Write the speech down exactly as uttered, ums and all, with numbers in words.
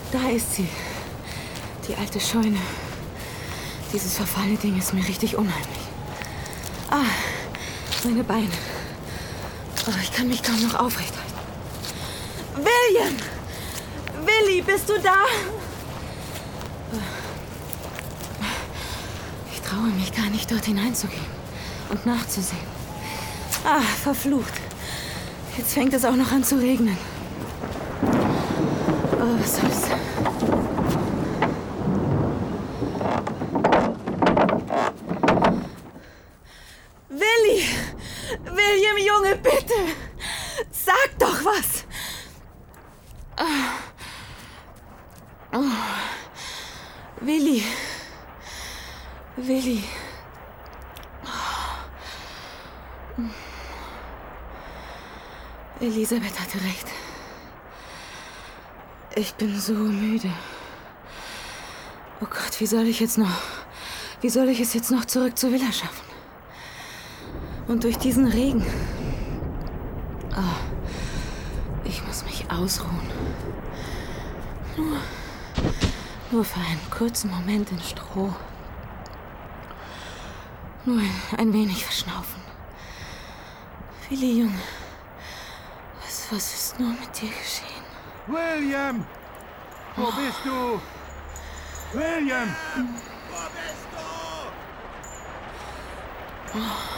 Da ist sie. Die alte Scheune. Dieses verfallene Ding ist mir richtig unheimlich. Ah, meine Beine. Oh, ich kann mich kaum noch aufrecht halten. William! Willi, bist du da? Ich traue mich gar nicht, dort hineinzugehen und nachzusehen. Ah, verflucht. Jetzt fängt es auch noch an zu regnen. Oh, was soll's? Willi! William, Junge, bitte! Sag doch was! Oh. Oh. Willi. Willi. Oh. Elisabeth hatte recht. Ich bin so müde. Oh Gott, wie soll ich jetzt noch... Wie soll ich es jetzt noch zurück zur Villa schaffen? Und durch diesen Regen. Oh, ich muss mich ausruhen. Nur, nur für einen kurzen Moment in Stroh. Nur ein, ein wenig verschnaufen. Willi, Junge, was, was ist nur mit dir geschehen? William! Wo Oh. bist du? William! Wo bist du? Oh.